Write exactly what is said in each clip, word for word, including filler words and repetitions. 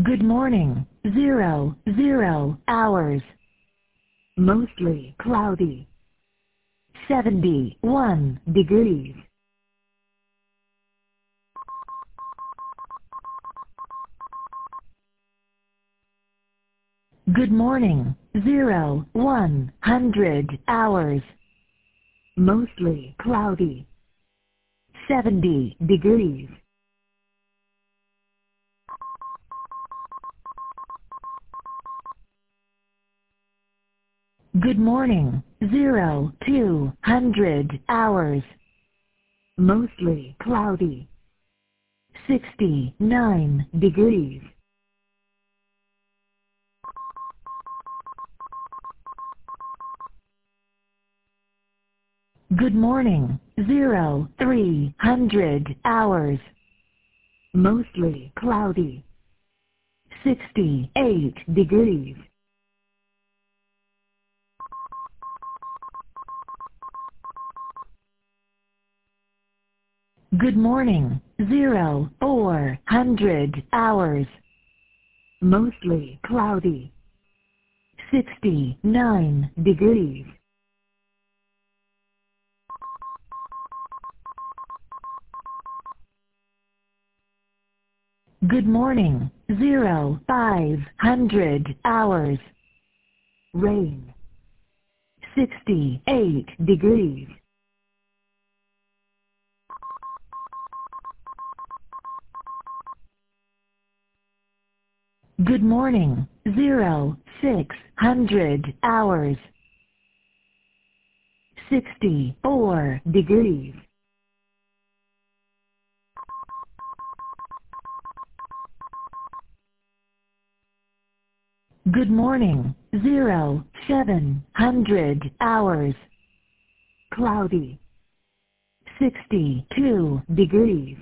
Good morning. Zero, zero hours. Mostly cloudy. seventy-one degrees. Good morning. Zero, one hundred hours. Mostly cloudy. seventy degrees. Good morning. Zero, two hundred hours. Mostly cloudy. sixty-nine degrees. Good morning. Zero, three hundred hours. Mostly cloudy. sixty-eight degrees. Good morning. Zero, four hundred hours. Mostly cloudy. sixty-nine degrees. Good morning. Zero, five hundred hours. Rain. sixty-eight degrees. Good morning. Zero, six hundred hours. sixty-four degrees. Good morning. Zero, seven hundred hours. Cloudy. sixty-two degrees.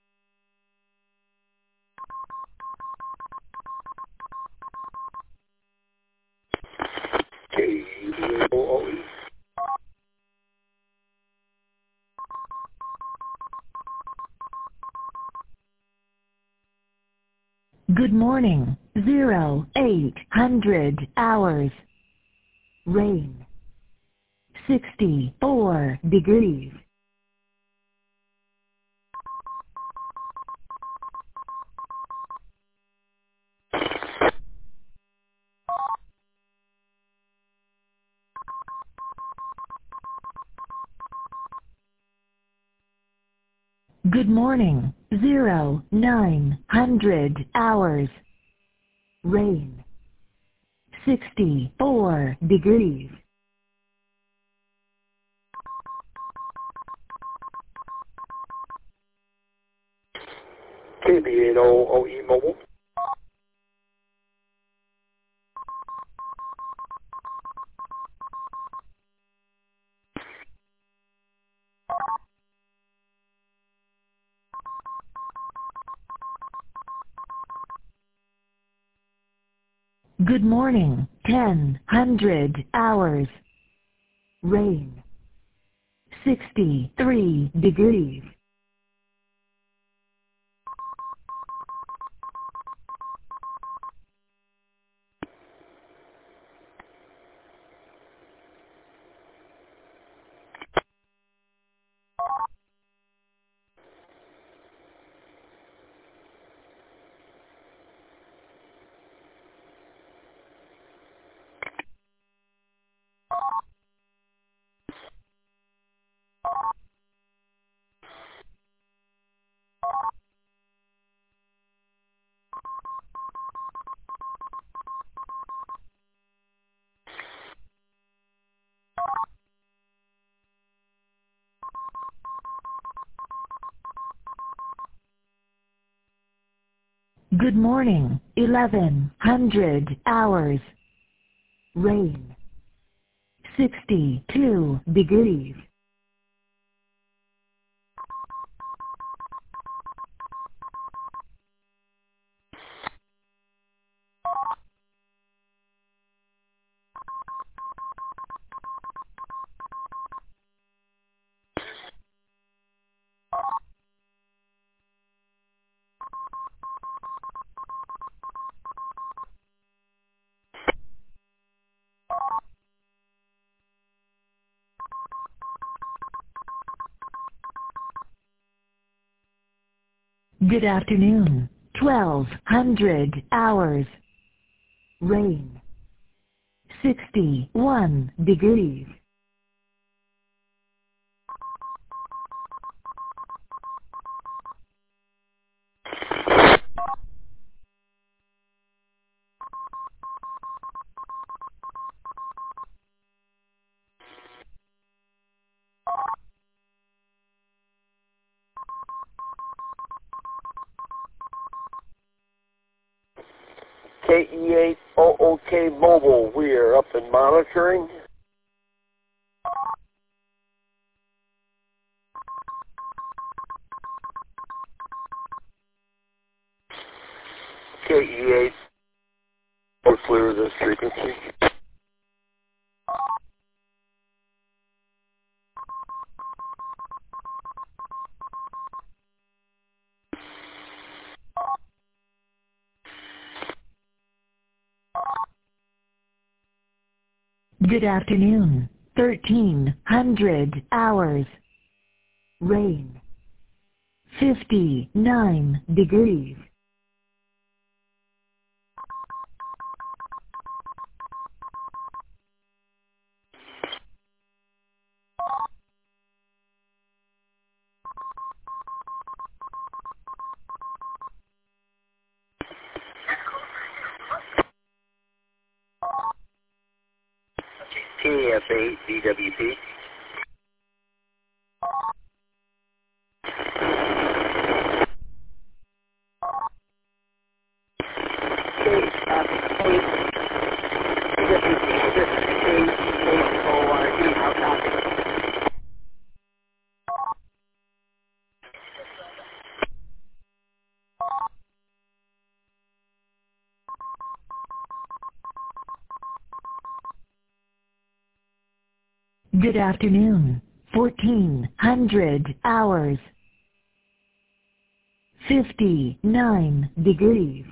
K B O O E. Good morning. Zero, eight hundred hours. Rain. sixty-four degrees. Good morning. Zero, nine hundred hours. Rain. sixty-four degrees. K B N O O E Mobile. Good morning. Ten hundred hours. Rain. sixty-three degrees. Good morning. Eleven hundred hours. Rain. sixty-two degrees. Good afternoon. twelve hundred hours. Rain. sixty-one degrees. K E eight O O K Mobile, we are up and monitoring. K E eight, we'll clear this frequency. Good afternoon. thirteen hundred hours. Rain. fifty-nine degrees. K F eight D W P. Good afternoon. fourteen hundred hours. fifty-nine degrees.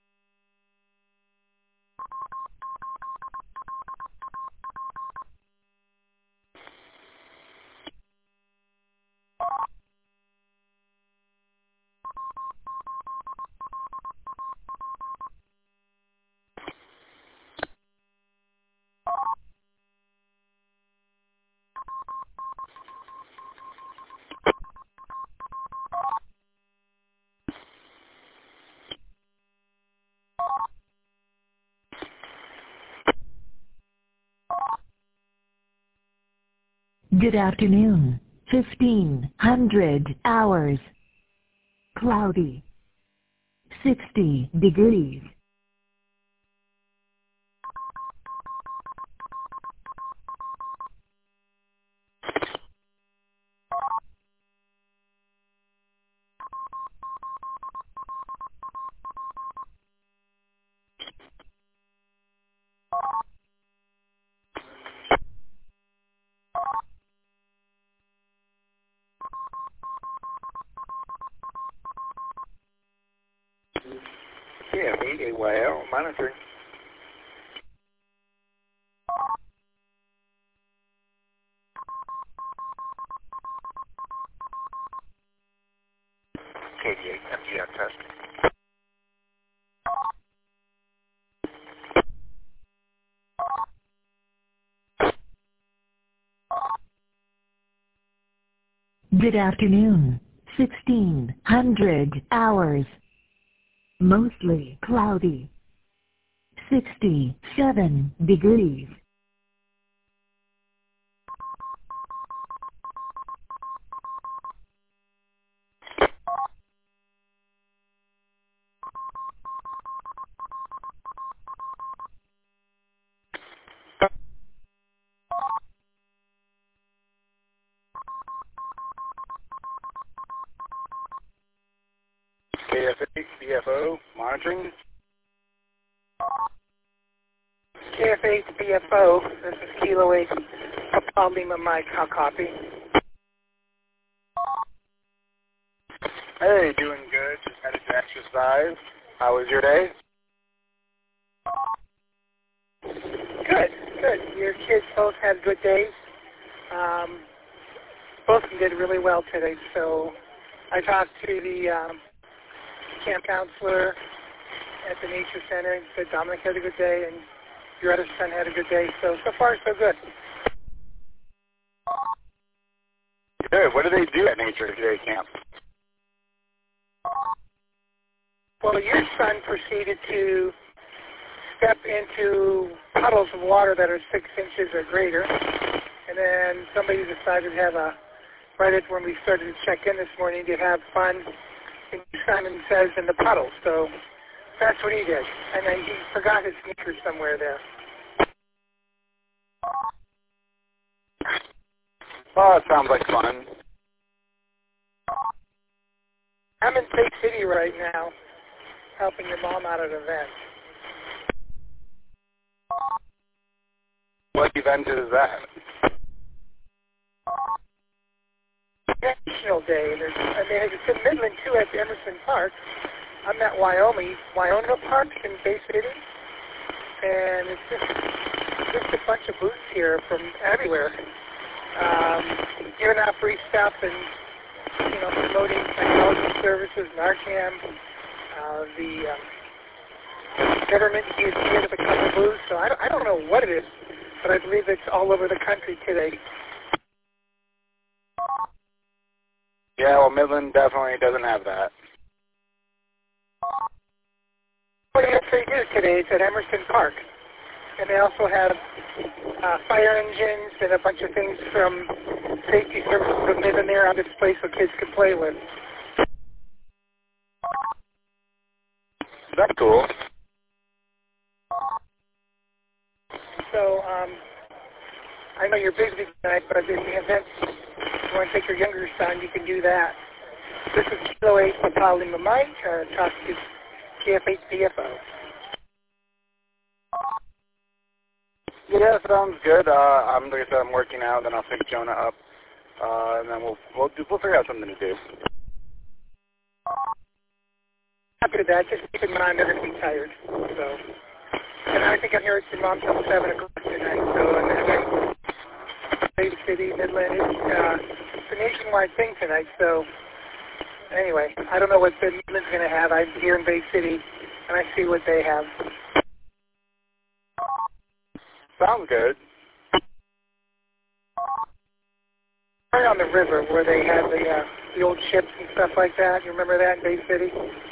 Good afternoon. fifteen hundred hours. Cloudy. sixty degrees. K F eight A Y L, monitoring. K D eight M G M test. Good afternoon. sixteen hundred hours. Mostly cloudy. sixty-seven degrees. K F eight B F O, monitoring. K F eight B F O, this is Kilo eight, Papa Lima Mike, how copy? Hey, doing good. Just headed to exercise. How was your day? Good, good. Your kids both had good days. Um, both of them did really well today, so I talked to the um, camp counselor at the Nature Center. He said Dominic had a good day, and your other son had a good day. So, so far, so good. Good. What do they do at Nature Day Camp? Well, your son proceeded to step into puddles of water that are six inches or greater, and then somebody decided to have a, right at when we started to check in this morning, to have fun, and Simon says, in the puddles. So that's what he did. And then he forgot his sneakers somewhere there. Oh, it sounds like fun. I'm in Bay City right now, helping your mom out at an event. What event is that? National Day. There's, I mean, it's in Midland, too, at Emerson Park. I'm at Wyoming, Wyona Park in Bay City. And it's just, just a bunch of booths here from everywhere. Um, giving out free stuff and, you know, promoting technology services, Narcan, uh, the um, government is here with a couple booths. So I don't, I don't know what it is, but I believe it's all over the country today. Yeah, well, Midland definitely doesn't have that. Well, yes, they do today. It's at Emerson Park. And they also have uh, fire engines and a bunch of things from safety services from Midland there on display so kids can play with. That's cool. So, um, I know you're busy tonight, but if the event, if you want to take your younger son, you can do that. This is Kilo eight Papa Lima Mike, uh, talk to K F eight P F O. Yeah, sounds good. Uh, I'm like I said, I'm working out, then I'll pick Jonah up, uh, and then we'll we'll do, we'll figure out something to do. After that, just keep in mind they're going to be tired. So, and I think I'm here at your mom till seven o'clock tonight. So, and then Bay City, Midland, it's, uh, it's a nationwide thing tonight. So, anyway, I don't know what Midland's going to have. I'm here in Bay City, and I see what they have. Sounds good. Right on the river where they had the uh, the old ships and stuff like that. You remember that in Bay City?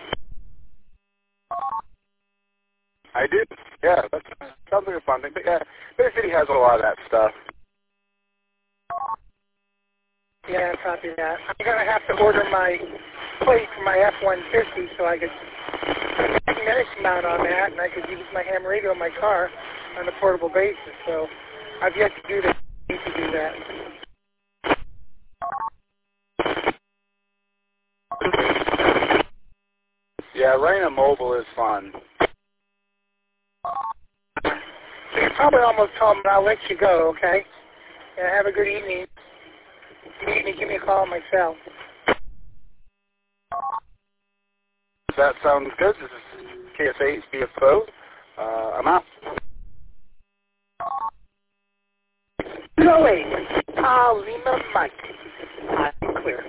I do. Yeah, that sounds like a fun thing. But yeah, Bay City has a lot of that stuff. Yeah, copy that. I'm going to have to order my plate for my F one fifty so I could magnetic mount on that, and I could use my ham radio in my car on a portable basis. So I've yet to do that. I need to do that. Yeah, running a mobile is fun. So you're probably almost home, but I'll let you go, okay? And have a good evening. If you need me, give me a call on my cell. That sounds good. This is K S eight B F O. Uh, I'm out. Kilo eight, Papa Lima Mike. I'm clear.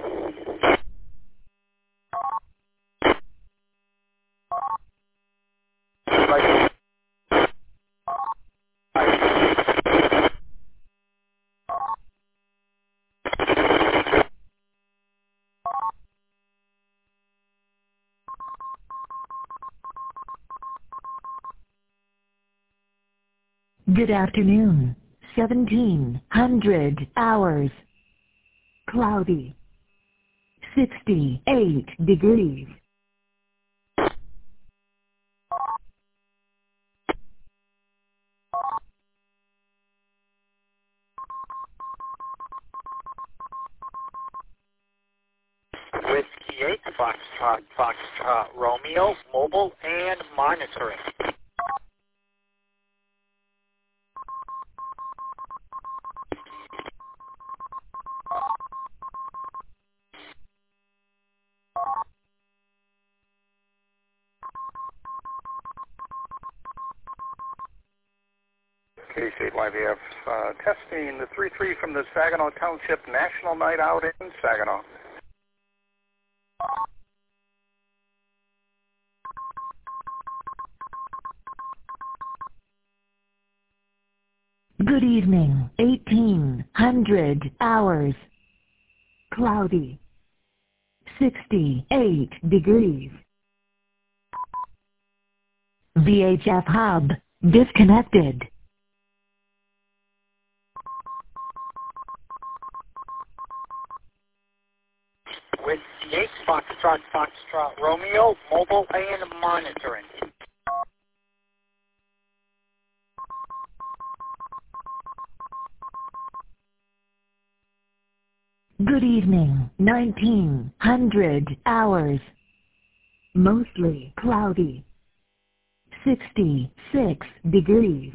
Like, Good afternoon. seventeen hundred hours. Cloudy. sixty-eight degrees. Whiskey eight, Foxtrot, Foxtrot, Romeo, mobile and monitoring. K C eight Y V F uh, testing the three three from the Saginaw Township National Night Out in Saginaw. Good evening, eighteen hundred hours. Cloudy. sixty-eight degrees. V H F hub disconnected. With C eight, Foxtrot, Foxtrot, Romeo, mobile and monitoring. Good evening, nineteen hundred hours. Mostly cloudy. sixty-six degrees.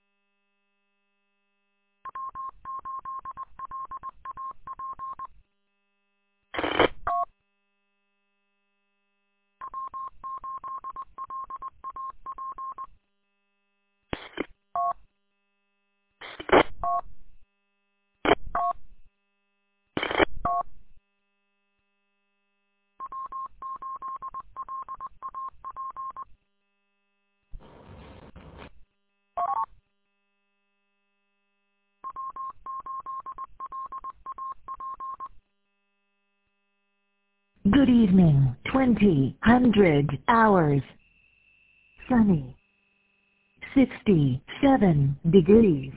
Good evening, twenty hundred hours. Sunny. sixty-seven degrees.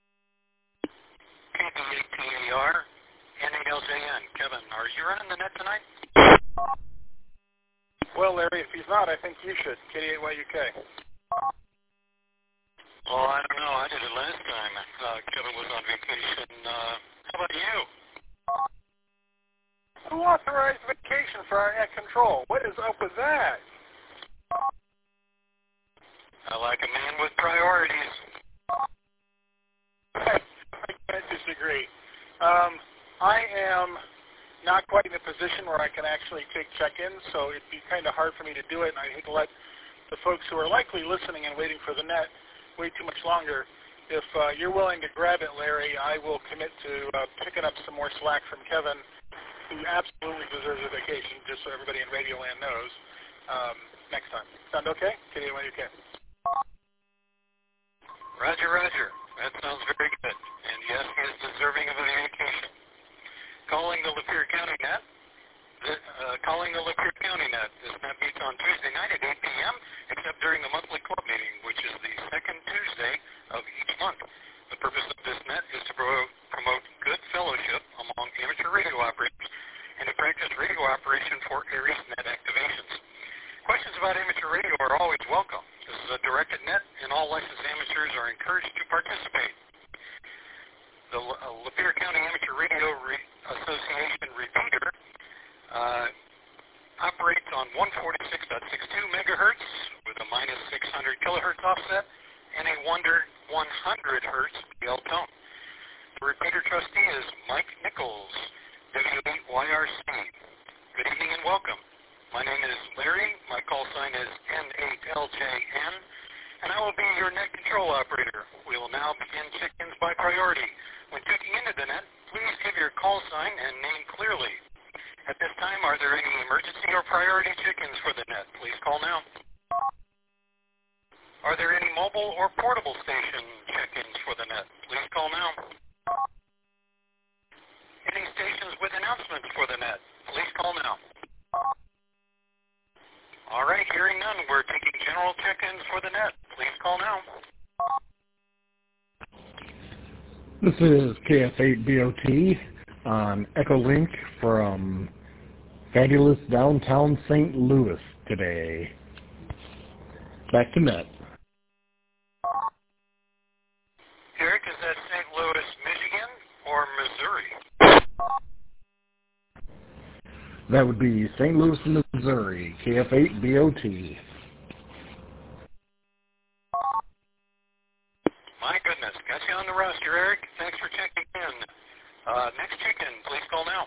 K D eight T A R, N A L J N. Kevin, are you running the net tonight? Well, Larry, if he's not, I think you should. K D eight Y U K. Well, I don't know. I did it last time. Uh, Kevin was on vacation. Uh, how about you? Who authorized vacation for our net control? What is up with that? I like a man with priorities. I can't disagree. Um, I am not quite in a position where I can actually take check-ins, so it'd be kind of hard for me to do it, and I'd hate to let the folks who are likely listening and waiting for the net wait too much longer. If uh, you're willing to grab it, Larry, I will commit to uh, picking up some more slack from Kevin, who absolutely deserves a vacation, just so everybody in Radio Land knows, um, next time. Sound okay? K D eight Y U K. Roger, Roger. That sounds very good. And yes, he is deserving of a vacation. Calling the Lapeer County Net. The, uh, calling the Lapeer County Net. This net meets on Tuesday night at eight p m, except during the monthly club meeting, which is the second Tuesday of each month. The purpose of this net is to promote, promote good fellowship among amateur radio operators and to practice radio operation for Aries net activations. Questions about amateur radio are always welcome. This is a directed net, and all licensed amateurs are encouraged to participate. The uh, Lapeer County Amateur Radio Re- Association repeater uh, operates on one forty-six point six two megahertz with a minus six hundred kilohertz offset and a one hundred hertz B L tone. The repeater trustee is Mike Nichols, W eight Y R C. Good evening and welcome. My name is Larry. My call sign is N eight L J N, and I will be your net control operator. We will now begin check-ins by priority. When tuning into the net, please give your call sign and name clearly. At this time, are there any emergency or priority check-ins for the net? Please call now. Are there any mobile or portable station check-ins for the net? Please call now. Any stations with announcements for the net? Please call now. All right, hearing none, we're taking general check-ins for the net. Please call now. This is K F eight B O T on Echolink from fabulous downtown Saint Louis today. Back to net. Eric, is that Saint Louis, Michigan, or Missouri? That would be Saint Louis, Missouri, K F eight B O T. My goodness, got you on the roster, Eric. Thanks for checking in. Uh, next check-in, please call now.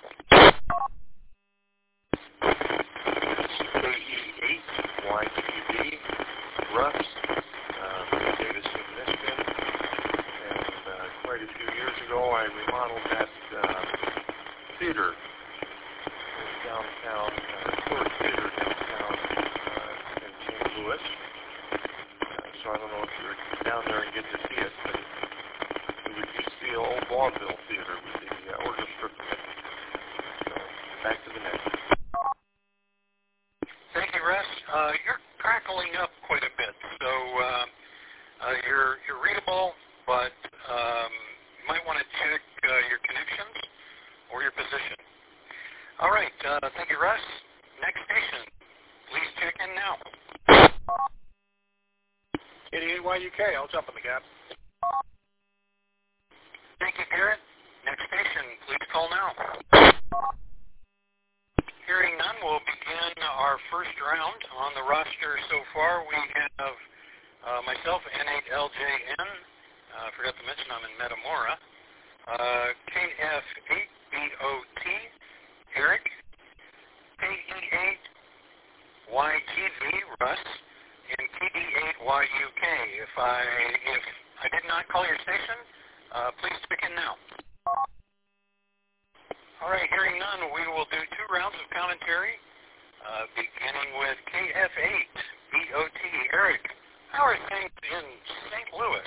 K E eight Y Q B, Russ, uh, Davidson, Michigan. And uh, quite a few years ago, I remodeled that uh, theater downtown, uh, Stewart Theater downtown uh, in Saint Louis. Uh, so I don't know if you're down there and get to see it, but we the old vaudeville theater with the uh, orchestra committee. So back to the next. Thank you, Russ. Uh, you're crackling up quite a bit, so uh, uh, you're you're readable, but um, you might want to check uh, your connections or your position. All right. Uh, thank you, Russ. Next station. Please check in now. eighty-eight Y U K. I'll jump in the gap. Thank you, Garrett. Next station. Please call now. Hearing none, we'll begin our first round. On the roster so far, we have uh, myself, N eight L J N. I uh, forgot to mention I'm in Metamora. Uh, K F eight B O T, Eric. K E eight Y G V, Russ. And K D eight Y U K. If I, if I did not call your station, uh, please check in now. All right, hearing none, we will do two rounds of commentary, uh, beginning with K F eight B O T. Eric, how are things in Saint Louis?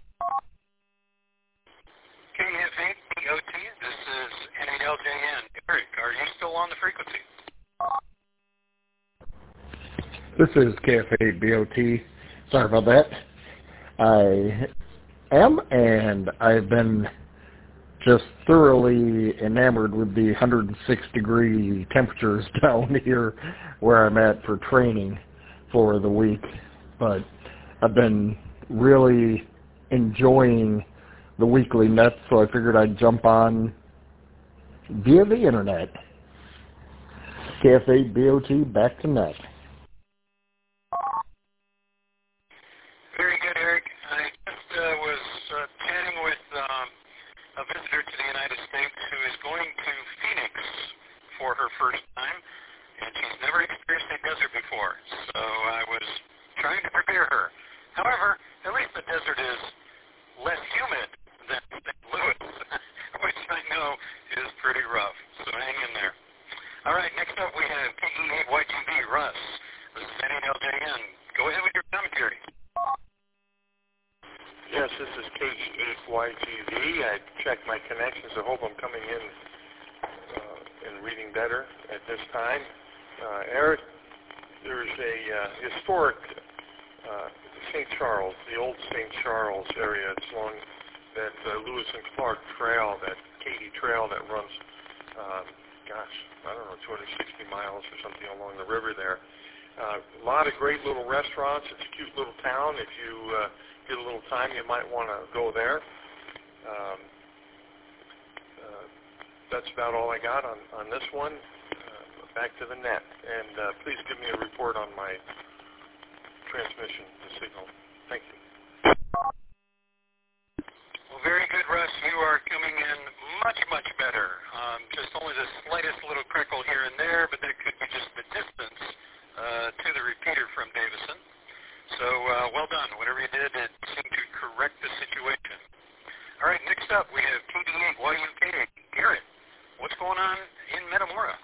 K F eight B O T, this is N eight L J N. Eric, are you still on the frequency? This is K F eight B O T. Sorry about that. I am, and I've been just thoroughly enamored with the one hundred six degree temperatures down here where I'm at for training for the week. But I've been really enjoying the weekly net, so I figured I'd jump on via the internet. K F eight B O T, back to net. Very good, Eric. I just uh, was uh, chatting with um, a visitor to the United States who is going to Phoenix for her first time, and she's never experienced a desert before, so I was trying to prepare her. However, at least the desert is less humid than Saint Louis, which I know is pretty rough, so hang in there. All right, next up we have K E eight Y G V, Russ. This is N eight L J N. Go ahead with your commentary. Yes, this is K E eight Y G V. I checked my connections. I hope I'm coming in uh, and reading better at this time. Uh, Eric, there's a uh, historic uh, Saint Charles, the old Saint Charles area. It's along that uh, Lewis and Clark Trail, that Katy Trail that runs, um, gosh, I don't know, two hundred sixty miles or something along the river there. Uh, a lot of great little restaurants. It's a cute little town. If you uh, get a little time, you might want to go there. Um, uh, that's about all I got on, on this one. Uh, back to the net. And uh, please give me a report on my transmission, the signal. Thank you. Well, very good, Russ. You are coming in much, much better. Um, just only the slightest little crackle here and there, but that could be just the distance uh, to the repeater from Davison. So uh, well done. Whatever you did, it seemed to correct the situation. All right, next up we have K D eight Y U K. Garrett, what's going on in Metamora?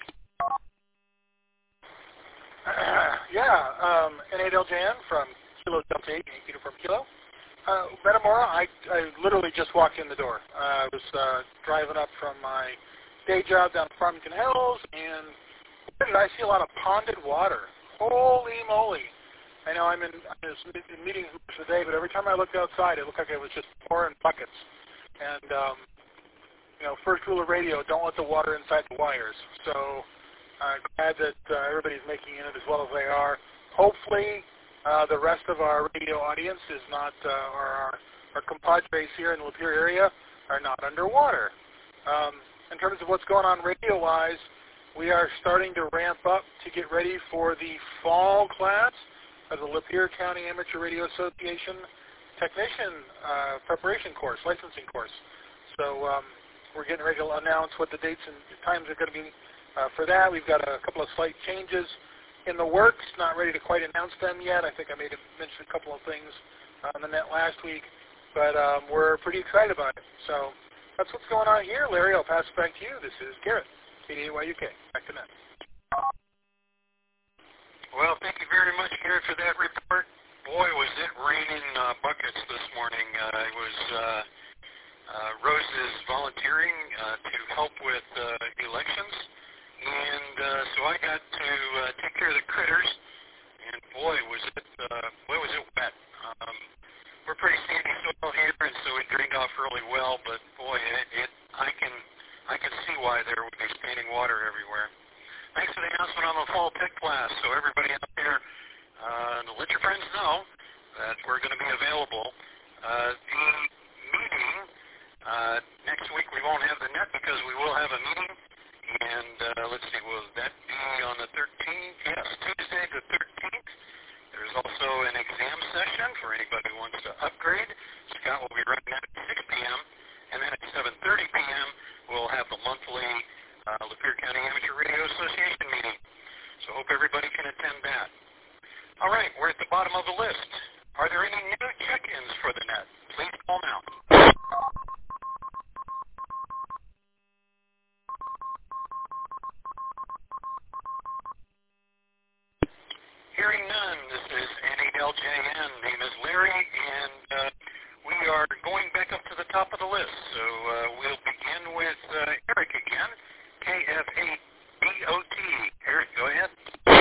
Uh, yeah, um, N eight L J N from Kilo Delta eight, Uniform Kilo. Uh, Metamora, I, I literally just walked in the door. Uh, I was uh, driving up from my day job down Farmington Hills, and where did I see a lot of ponded water? Holy moly. I know I'm in, I was in meetings today, but every time I looked outside, it looked like it was just pouring buckets. And, um, you know, first rule of radio, don't let the water inside the wires. So I'm glad that uh, everybody's making it as well as they are. Hopefully uh, the rest of our radio audience is not, uh, or our, our compadres here in the Lapeer area are not underwater. Um, in terms of what's going on radio-wise, we are starting to ramp up to get ready for the fall class of the Lapeer County Amateur Radio Association Technician uh, Preparation Course, Licensing Course. So um, we're getting ready to announce what the dates and times are going to be uh, for that. We've got a couple of slight changes in the works, not ready to quite announce them yet. I think I made a, mention a couple of things on the net last week, but um, we're pretty excited about it. So that's what's going on here. Larry, I'll pass it back to you. This is Garrett, K D eight Y U K. Back to net. Well, thank you very much, Garrett, for that report. Boy, was it raining uh, buckets this morning. Uh, I was uh, Uh, Rose is volunteering uh, to help with uh, elections, and uh, so I got to uh, take care of the critters, and boy, was it uh, boy was it wet. Um, we're pretty sandy soil here, and so it drained off really well, but boy, it, it I can I can see why there would be standing water everywhere. Thanks for the announcement on the fall tech class, so everybody out there, uh, let your friends know that we're going to be available. Uh, the meeting, uh, next week we won't have the net because we will have a meeting, and uh, let's see, will that be on the thirteenth? Yes, Tuesday the thirteenth. There's also an exam session for anybody who wants to upgrade. Scott will be running that at six p.m., and then at seven thirty p.m. we'll have the monthly uh, Lapeer County Amateur Radio Association meeting. So hope everybody can attend that. All right, we're at the bottom of the list. Are there any new check-ins for the net? Please call now. Hearing none, this is N eight L J N. Name is Larry, and uh, we are going back up to the top of the list. So uh, we'll begin with uh, Eric again, K F eight B O T. Eric, go ahead.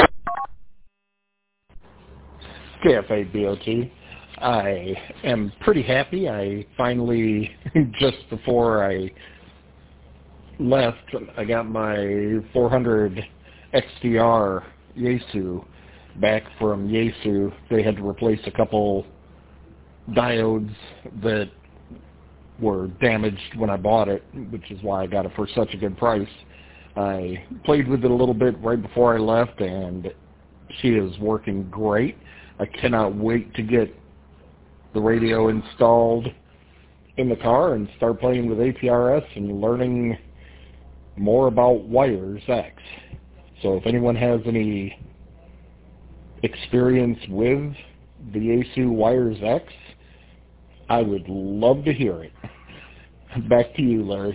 K F eight B O T. I am pretty happy. I finally, just before I left, I got my four hundred X D R Yaesu back from Yaesu. They had to replace a couple diodes that were damaged when I bought it, which is why I got it for such a good price. I played with it a little bit right before I left, and she is working great. I cannot wait to get the radio installed in the car and start playing with A P R S and learning more about Wires X. So if anyone has any experience with the Yaesu Wires X, I would love to hear it. Back to you, Larry.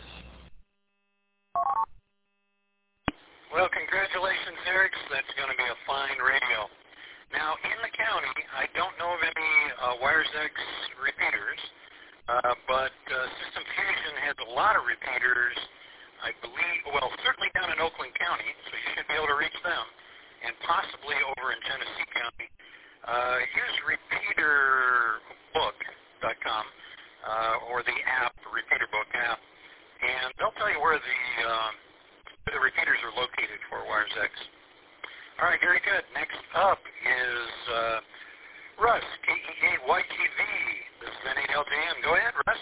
Well, congratulations, Eric. That's going to be a fine radio. Now, in the county, I don't know of any uh, Wires X repeaters, uh, but uh, System Fusion has a lot of repeaters, I believe, well, certainly down in Oakland County, so you should be able to reach them, and possibly over in Genesee County. Uh, use repeater book dot com uh, or the app, the Repeater Book app, and they'll tell you where the, uh, where the repeaters are located for Wires X. All right, very good. Next up is uh, Russ, K E A Y G V. This is N eight L J N. Go ahead, Russ.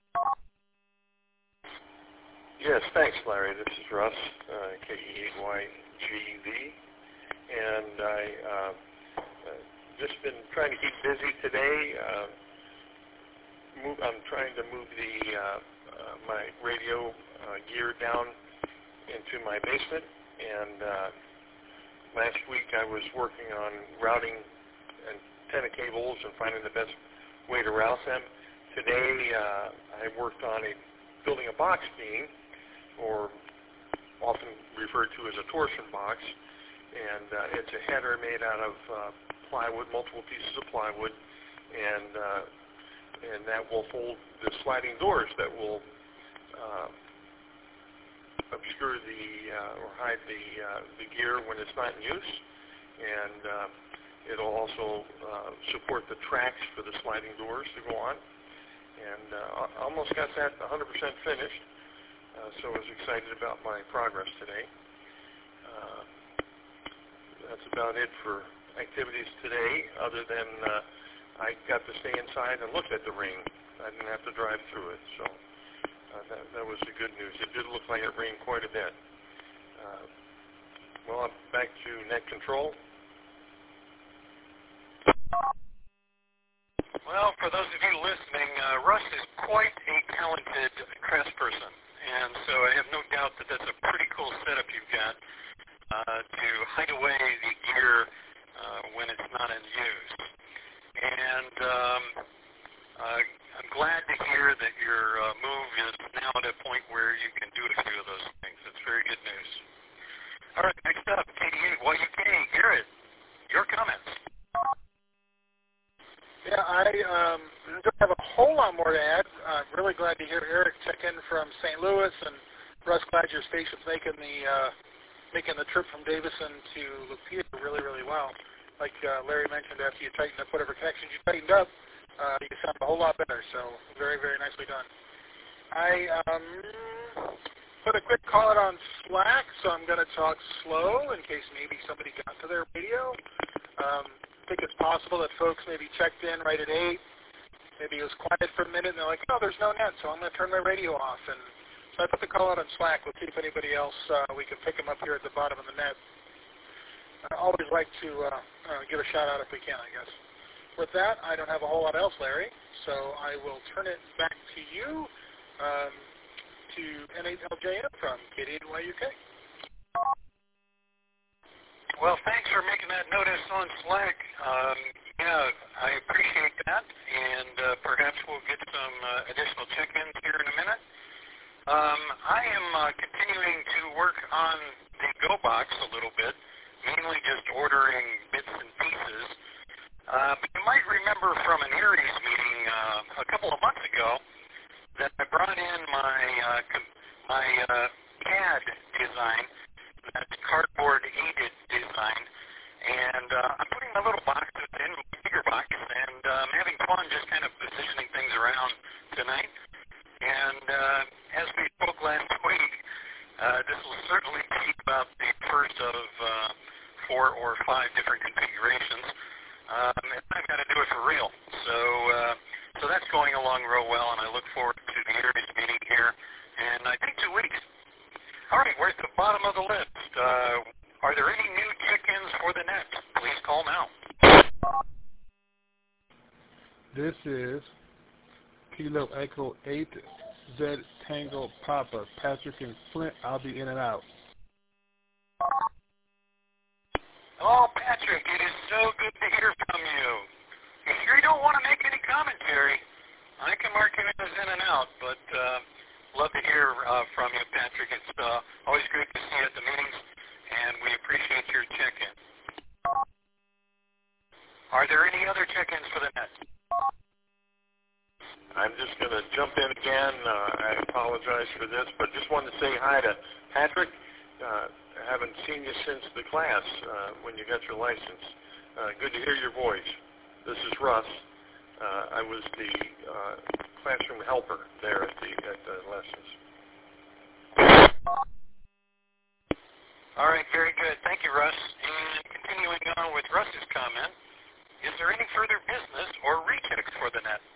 Yes, thanks, Larry. This is Russ, uh, K E A Y G V. And I uh, uh, just been trying to keep busy today. Uh, move, I'm trying to move the uh, uh, my radio uh, gear down into my basement, and uh, last week I was working on routing antenna cables and finding the best way to route them. Today uh, I worked on a building a box beam, or often referred to as a torsion box, and uh, it's a header made out of uh, plywood, multiple pieces of plywood, and uh, and that will hold the sliding doors that will uh, obscure the uh, or hide the uh, the gear when it's not in use, and uh, it'll also uh, support the tracks for the sliding doors to go on. And uh, I almost got that one hundred percent finished, uh, so I was excited about my progress today. Uh, that's about it for activities today, other than uh, I got to stay inside and look at the ring. I didn't have to drive through it, so. Uh, that, that was the good news. It did look like it rained quite a bit. Uh, well, I'm back to net control. Well, for those of you listening, uh, Russ is quite a talented crafts person, and so I have no doubt that that's a pretty cool setup you've got uh, to hide away the gear uh, when it's not in use. And um, uh, I'm glad to hear that your uh, move is now at a point where you can do a few of those things. That's very good news. All right, next up, K D A Y U K. Garrett, your comments. Yeah, I um, don't have a whole lot more to add. I'm really glad to hear Eric check in from Saint Louis, and Russ, glad your station's making the uh, making the trip from Davison to Lapeer really, really well. Like uh, Larry mentioned, after you tightened up whatever connections you tightened up, uh, you sound a whole lot better. So very, very nicely done. I um, put a quick call out on Slack, so I'm going to talk slow in case maybe somebody got to their radio. Um, I think it's possible that folks maybe checked in right at eight. Maybe it was quiet for a minute, and they're like, oh, there's no net, so I'm going to turn my radio off. And so I put the call out on Slack. We'll see if anybody else, uh, we can pick them up here at the bottom of the net. I always like to uh, uh, give a shout-out if we can, I guess. With that, I don't have a whole lot else, Larry, so I will turn it back to you, um, to N eight L J M from K D Y U K. Well, thanks for making that notice on Slack. Um, yeah, I appreciate that, and uh, perhaps we'll get some uh, additional check-ins here in a minute. Um, I am uh, continuing to work on the Go Box a little bit, mainly just ordering bits and pieces. Uh, but you might remember from an Aries meeting uh, a couple of months ago that I brought in my uh, com- my uh, C A D design. That's cardboard aided design, and uh, I'm putting my little boxes in my bigger box, and uh, I'm having fun just kind of positioning things around tonight. And uh, as we spoke last week, uh, this will certainly be about the first of uh, four or five different configurations, um, and I've got to do it for real. So, uh, so that's going along real well, and I look forward to the Aries meeting here in I think two weeks. All right, we're at the bottom of the list. Uh, are there any new check-ins for the net? Please call now. This is Kilo Echo eight Z Tango Papa, Patrick and Flint. I'll be in and out. Oh, Patrick, it is so good to hear from you. If you don't want to make any commentary, I can mark you as in and out, but uh, love to hear uh, from you, Patrick. It's uh, always great to see you at the meetings, and we appreciate your check-in. Are there any other check-ins for the net? I'm just going to jump in again. Uh, I apologize for this, but just wanted to say hi to Patrick. Uh, I haven't seen you since the class uh, when you got your license. Uh, good to hear your voice. This is Russ. Uh, I was the uh, classroom helper there at the, at the lessons. All right, very good. Thank you, Russ. And continuing on with Russ's comment, is there any further business or rechecks for the net?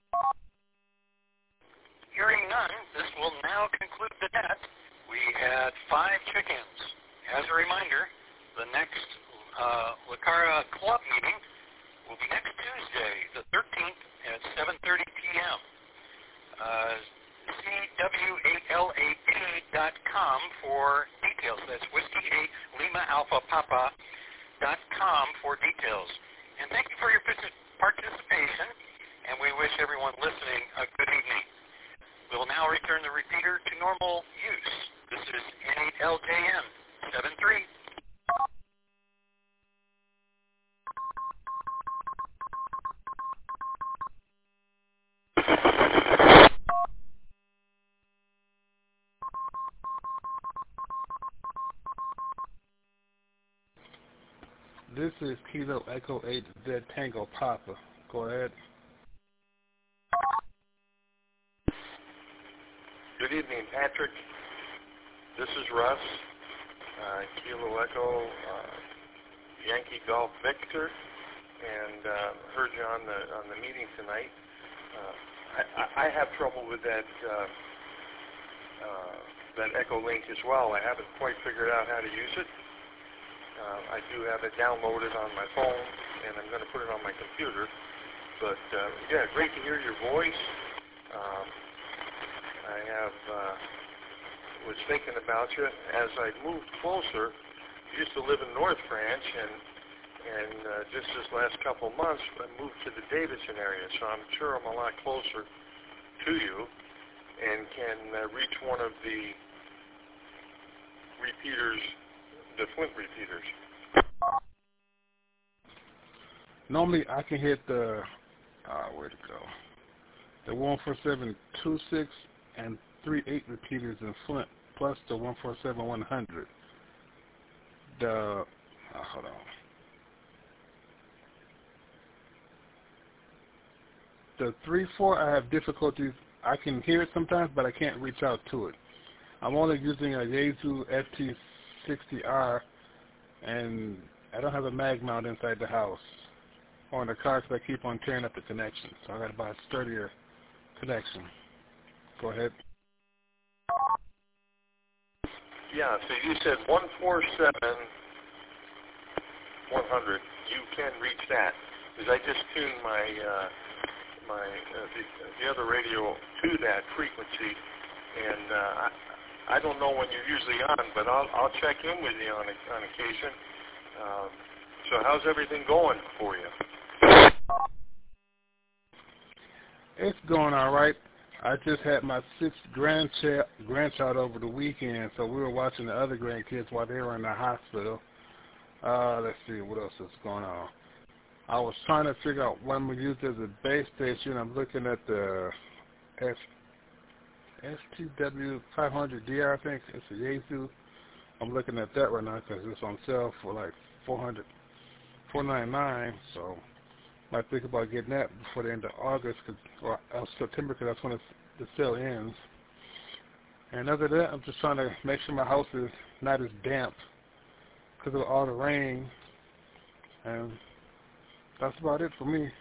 Hearing none, this will now conclude the net. We had five check-ins. As a reminder, the next uh, Lucara Club meeting will be next Tuesday, the thirteenth at seven thirty p.m. Uh, C W A L A P dot com for details. That's Whiskey eight Lima Alpha Papa dot com for details. And thank you for your participation, and we wish everyone listening a good evening. We'll now return the repeater to normal use. This is N eight L J M seven three. This is Kilo Echo eight Z Tango Papa. Go ahead. Good evening, Patrick. This is Russ, uh, Kilo Echo, uh, Yankee Golf Victor, and uh, heard you on the on the meeting tonight. Uh, I, I have trouble with that uh, uh, that Echo Link as well. I haven't quite figured out how to use it. Uh, I do have it downloaded on my phone, and I'm going to put it on my computer. But uh, yeah, great to hear your voice. Um, I have uh, was thinking about you as I moved closer. I used to live in North Branch, and and uh, just this last couple months, I moved to the Davidson area, so I'm sure I'm a lot closer to you, and can uh, reach one of the repeaters, the Flint repeaters. Normally, I can hit the uh, where'd it go? the one four seven two six and three eight repeaters in Flint, plus the one four seven one hundred. The, oh, hold on. The three four, I have difficulties. I can hear it sometimes, but I can't reach out to it. I'm only using a Yaesu F T sixty R, and I don't have a mag mount inside the house or in the car because I keep on tearing up the connection. So I got to buy a sturdier connection. Go ahead. Yeah, so you said one four seven one hundred. You can reach that. Because I just tuned my uh, my uh, the, the other radio to that frequency, and uh, I, I don't know when you're usually on, but I'll I'll check in with you on on occasion. Um, so how's everything going for you? It's going all right. I just had my sixth grandchild grandchild over the weekend, so we were watching the other grandkids while they were in the hospital. Uh, let's see, what else is going on? I was trying to figure out what I'm going to use as a base station. I'm looking at the S T W five hundred D R, I think. It's a Yaesu. I'm looking at that right now because it's on sale for like four hundred, four ninety-nine. So I might think about getting that before the end of August cause, or uh, September, because that's when it's, the sale ends. And other than that, I'm just trying to make sure my house is not as damp because of all the rain. And that's about it for me.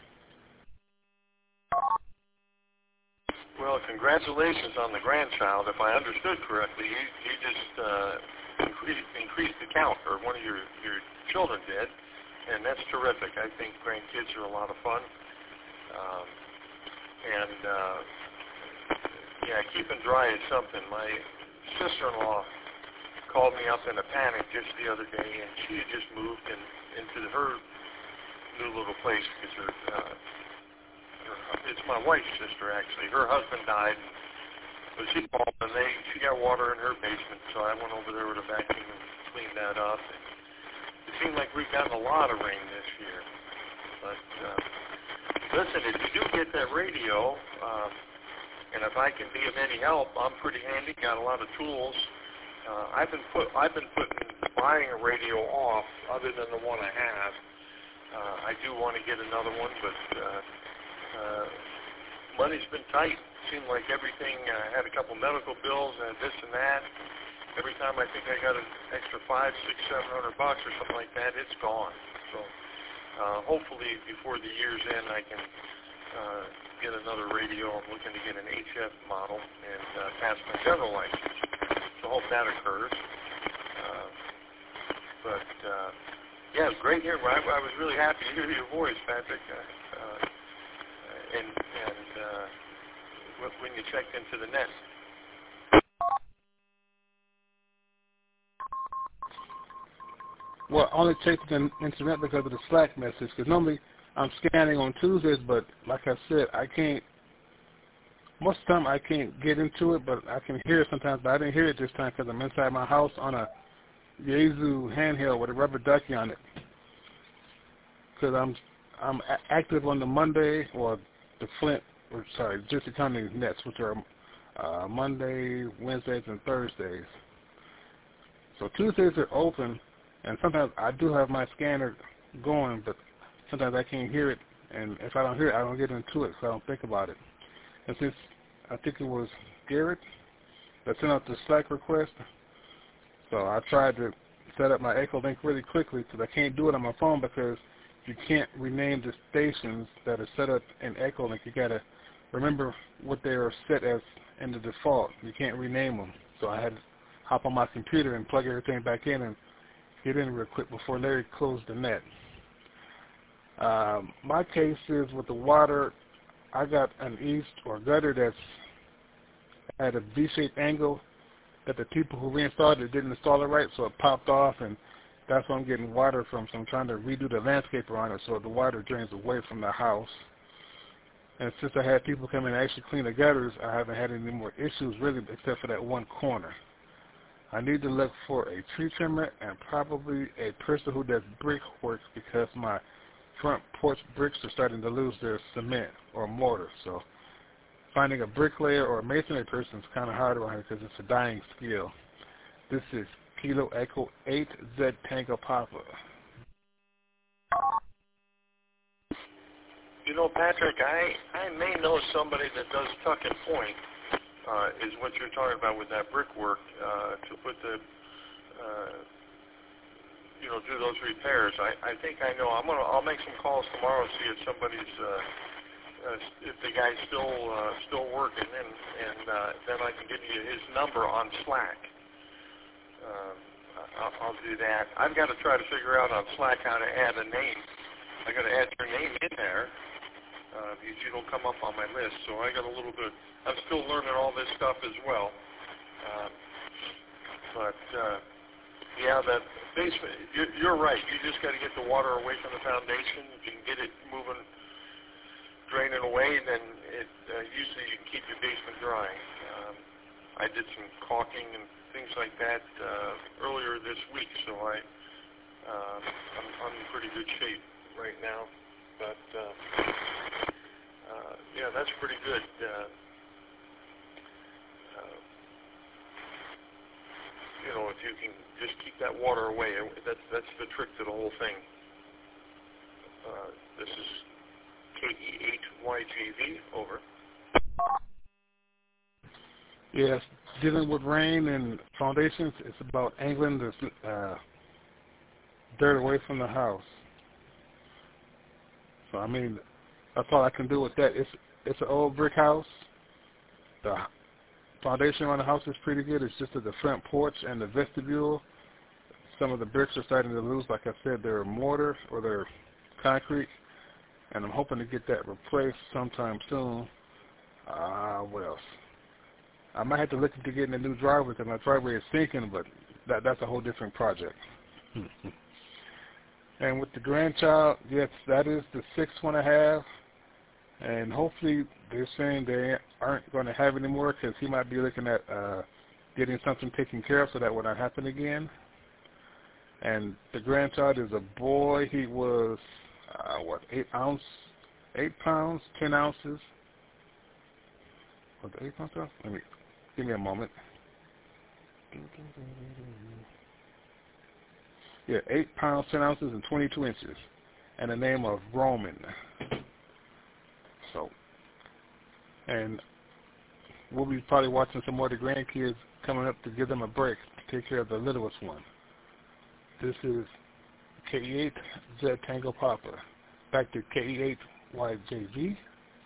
Well, congratulations on the grandchild. If I understood correctly, you, you just uh, increased, increased the count, or one of your, your children did, and that's terrific. I think grandkids are a lot of fun. Um, and, uh, yeah, keeping dry is something. My sister-in-law called me up in a panic just the other day, and she had just moved in, into her new little place because her, uh, her, it's my wife's sister, actually. Her husband died, but she called, and they, she got water in her basement, so I went over there with a vacuum and cleaned that up. And it seemed like we've gotten a lot of rain this year. But, uh, listen, if you do get that radio, um, and if I can be of any help, I'm pretty handy, got a lot of tools. Uh, I've been put, I've been putting buying a radio off, other than the one I have. Uh, I do want to get another one, but uh, uh, money's been tight. Seemed like everything. I uh, had a couple medical bills and this and that. Every time I think I got an extra five, six, seven hundred bucks or something like that, it's gone. So uh, hopefully before the year's end, I can uh, get another radio. I'm looking to get an H F model and uh, pass my general license. So hope that occurs. Uh, but uh, yeah, it was great here. I, I was really happy to hear your voice, Patrick. Uh, uh, and and uh, when you checked into the net. Well, I only checked the internet because of the Slack message. Because normally I'm scanning on Tuesdays, but like I said, I can't. Most of the time I can't get into it, but I can hear it sometimes. But I didn't hear it this time because I'm inside my house on a Yaesu handheld with a rubber ducky on it. Because I'm I'm a- active on the Monday or the Flint, or sorry, District County nets, which are uh, Monday, Wednesdays, and Thursdays. So Tuesdays are open, and sometimes I do have my scanner going, but sometimes I can't hear it, and if I don't hear it, I don't get into it, so I don't think about it. And since I think it was Garrett that sent out the Slack request, so I tried to set up my Echolink really quickly because I can't do it on my phone because you can't rename the stations that are set up in Echolink. You got to remember what they are set as in the default. You can't rename them. So I had to hop on my computer and plug everything back in and get in real quick before Larry closed the net. Um, my case is with the water, I got an east or gutter that's at a V-shaped angle that the people who reinstalled it didn't install it right, so it popped off, and that's where I'm getting water from. So I'm trying to redo the landscape around it so the water drains away from the house. And since I had people come in and actually clean the gutters, I haven't had any more issues really except for that one corner. I need to look for a tree trimmer and probably a person who does brick work because my front porch bricks are starting to lose their cement or mortar. So finding a bricklayer or a masonry person is kind of hard around here because it's a dying skill. This is Kilo Echo eight Z Tango Papa. You know, Patrick, I, I may know somebody that does tuck and point, uh, is what you're talking about with that brickwork, uh, to put the, uh, you know, do those repairs. I, I think I know. I'm gonna, I'll make some calls tomorrow, see if somebody's, uh, uh, if the guy's still, uh, still working, and, and, uh, then I can give you his number on Slack. Uh, I'll, I'll do that. I've got to try to figure out on Slack how to add a name. I got to add your name in there. Uh, because you don't come up on my list, so I got a little bit. I'm still learning all this stuff as well. Uh, but uh, yeah, that basement. You're, you're right. You just got to get the water away from the foundation. If you can get it moving, draining away, then it uh, usually you can keep your basement dry. Um, I did some caulking and things like that uh, earlier this week, so I uh, I'm, I'm in pretty good shape right now. But, uh, uh, yeah, that's pretty good. Uh, uh, you know, if you can just keep that water away, that's, that's the trick to the whole thing. Uh, this is K E eight Y G V, over. Yes, dealing with rain and foundations, it's about angling the uh, dirt away from the house. So, I mean, that's all I can do with that. It's it's an old brick house. The foundation around the house is pretty good. It's just at the front porch and the vestibule. Some of the bricks are starting to lose. Like I said, they're mortar or they're concrete. And I'm hoping to get that replaced sometime soon. Uh, what else? I might have to look into getting a new driveway because my driveway is sinking, but that that's a whole different project. And with the grandchild, yes, that is the sixth one I have. And hopefully they're saying they aren't going to have any more because he might be looking at uh, getting something taken care of so that will not happen again. And the grandchild is a boy. He was, uh, what, eight ounce, eight pounds, ten ounces. Was it eight pounds? Let me, give me a moment. Yeah, eight pounds, ten ounces, and twenty-two inches, and the name of Roman. So, and we'll be probably watching some more of the grandkids coming up to give them a break to take care of the littlest one. This is K E eight Z Tango Papa. Back to K E eight Y J V.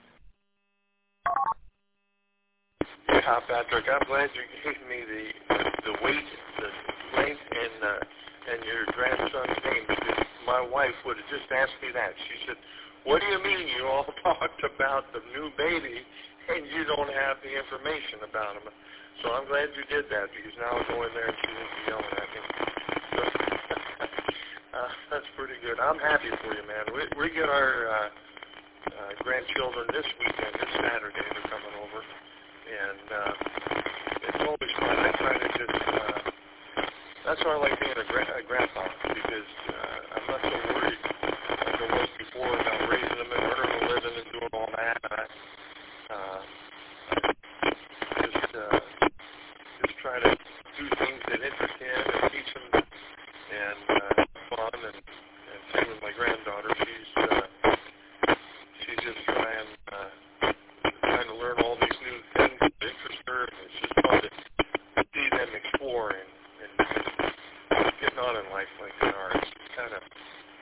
Yeah, Patrick, I'm glad you gave me the the weight, the length, and uh, and your grandson's name, because my wife would have just asked me that. She said, "What do you mean you all talked about the new baby and you don't have the information about him?" So I'm glad you did that, because now I'll go in there and she won't be yelling at me. So, uh, that's pretty good. I'm happy for you, man. We, we get our uh, uh, grandchildren this weekend, this Saturday. They're coming over. And uh, it's always fun. I try to just, uh, that's why I like being a, gra- a grandpa, because uh, I'm not so worried like I was before about raising them and earning a living and doing all that. I, uh, just, uh, just try to do things that interest him and teach him, and uh, fun. And, and same with my granddaughter. She's, uh, she's just trying, uh, trying to learn all these new things that interest her, and it's just fun to see them explore and, and getting on in life like they are. It's kind of,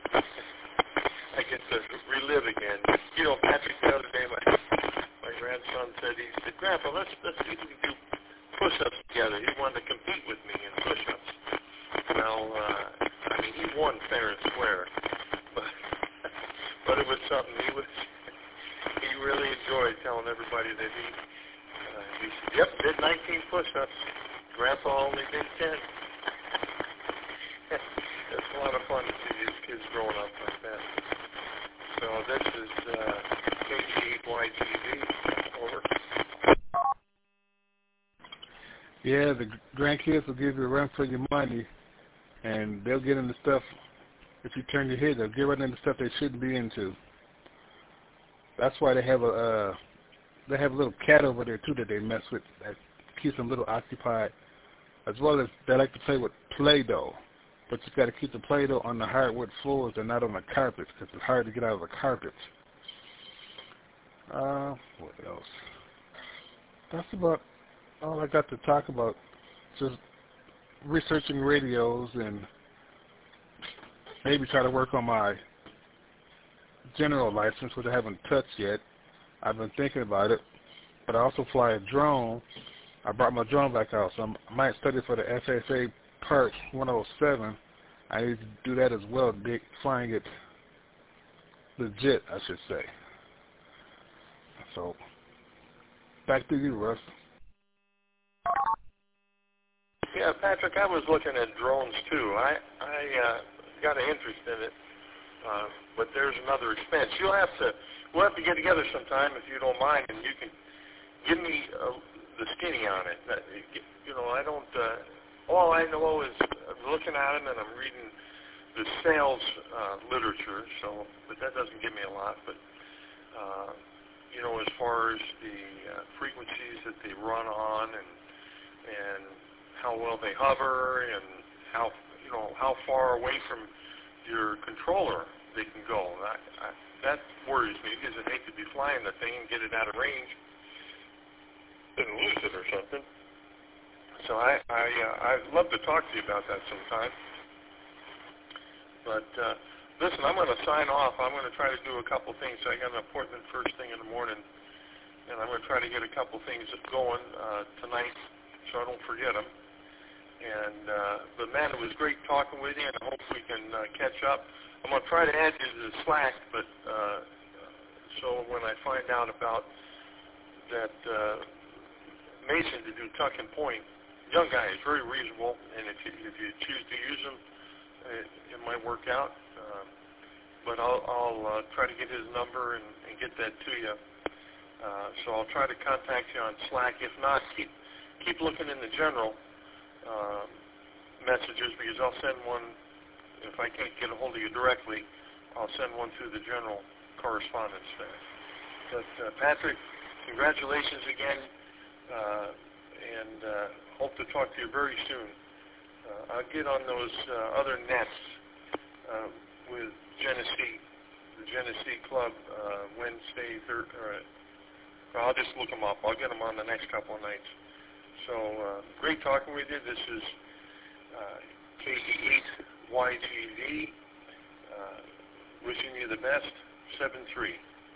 I get to relive again. You know, Patrick, the other day, my, my grandson said, he said, "Grandpa, let's, let's see if we can do push-ups together." He wanted to compete with me in push-ups. Well, uh, I mean, he won fair and square, but, but it was something he was, he really enjoyed telling everybody that he, uh, he said, "Yep, did nineteen push-ups. Grandpa only did ten." It's a lot of fun to see these kids growing up like that. So this is uh, K E eight Y G V, over. Yeah, the grandkids will give you a run for your money, and they'll get into stuff. If you turn your head, they'll get right into stuff they shouldn't be into. That's why they have a uh, they have a little cat over there too that they mess with that keeps them a little occupied, as well as they like to play with Play-Doh. But you got to keep the Play-Doh on the hardwood floors and not on the carpets because it's hard to get out of the carpets. Uh, what else? That's about all I got to talk about. Just researching radios and maybe try to work on my general license, which I haven't touched yet. I've been thinking about it, but I also fly a drone. I brought my drone back out, so I might study for the F S A Part one oh seven. I need to do that as well, be flying it legit, I should say. So, back to you, Russ. Yeah, Patrick, I was looking at drones too. I I uh, got an interest in it, uh, but there's another expense. You'll have to we'll have to get together sometime if you don't mind, and you can give me uh, the skinny on it. That, you know, I don't. Uh, all I know is I'm looking at them and I'm reading the sales uh, literature. So, but that doesn't give me a lot. But uh, you know, as far as the uh, frequencies that they run on and and how well they hover and how you know how far away from your controller they can go. I, I, that worries me because I'd hate to be flying the thing and get it out of range and lose it or something. So I I uh, I'd love to talk to you about that sometime. But uh, listen, I'm going to sign off. I'm going to try to do a couple things. I got an appointment first thing in the morning, and I'm going to try to get a couple things going uh, tonight so I don't forget them. And, uh, but man, it was great talking with you, and I hope we can uh, catch up. I'm going to try to add you to the Slack, but uh, so when I find out about that uh, Mason to do tuck and point, young guy is very reasonable, and if you, if you choose to use him, it, it might work out. Uh, but I'll, I'll uh, try to get his number and, and get that to you. Uh, so I'll try to contact you on Slack. If not, keep keep looking in the general Um, messages, because I'll send one, if I can't get a hold of you directly, I'll send one through the general correspondence there. But uh, Patrick, congratulations again, uh, and uh, hope to talk to you very soon. Uh, I'll get on those uh, other nets uh, with Genesee, the Genesee Club, uh, Wednesday, third, or, I'll just look them up. I'll get them on the next couple of nights. So, uh, great talking with you. This is uh, K E eight Y G V. Uh, wishing you the best. seven three.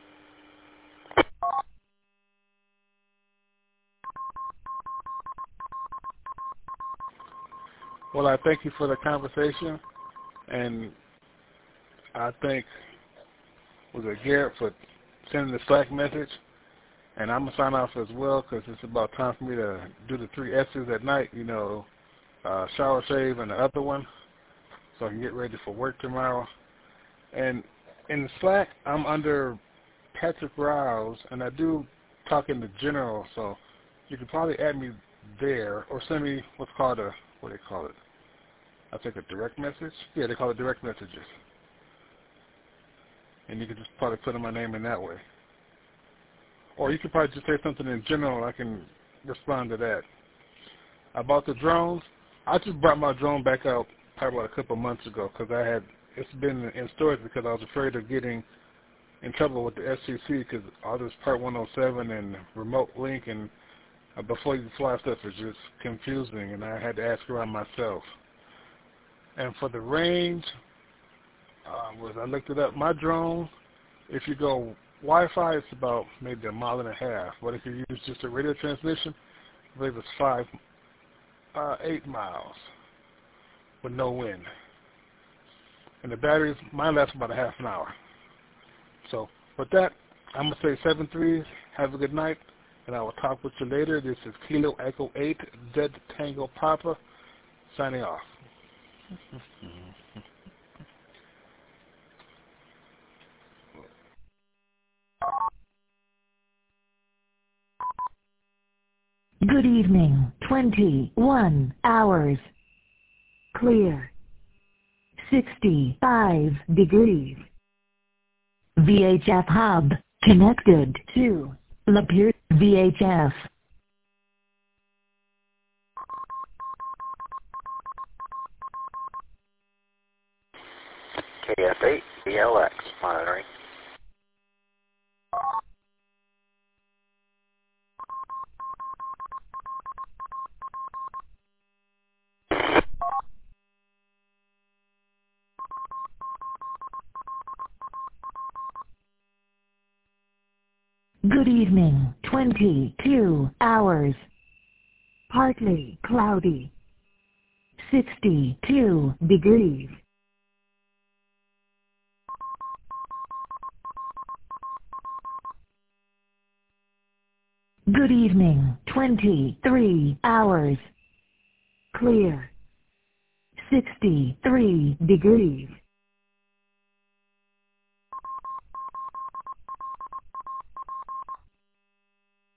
Well, I thank you for the conversation, and I thank was it Garrett for sending the Slack message. And I'm going to sign off as well because it's about time for me to do the three S's at night, you know, uh, shower, shave, and the other one, so I can get ready for work tomorrow. And in the Slack, I'm under Patrick Rouse, and I do talk in the general, so you can probably add me there or send me what's called a, what do they call it? I think a direct message? Yeah, they call it direct messages. And you can just probably put in my name in that way. Or you could probably just say something in general and I can respond to that. About the drones, I just brought my drone back out probably about a couple of months ago because I had, it's been in storage because I was afraid of getting in trouble with the F C C because all this Part one oh seven and remote link and uh, before you fly stuff is just confusing, and I had to ask around myself. And for the range, uh, was I looked it up, my drone, if you go Wi-Fi, it's about maybe a mile and a half. But if you use just a radio transmission, I believe it's five, uh, eight miles with no wind. And the batteries, mine lasts about a half an hour. So with that, I'm going to say seven three. Have a good night, and I will talk with you later. This is Kilo Echo eight, Z Tango Papa, signing off. Good evening. twenty-one hours. Clear. sixty-five degrees. V H F hub connected to Lapeer. V H F. K F eight B L X monitoring. Good evening, twenty-two hours. Partly cloudy. sixty-two degrees. Good evening, twenty-three hours. Clear. sixty-three degrees.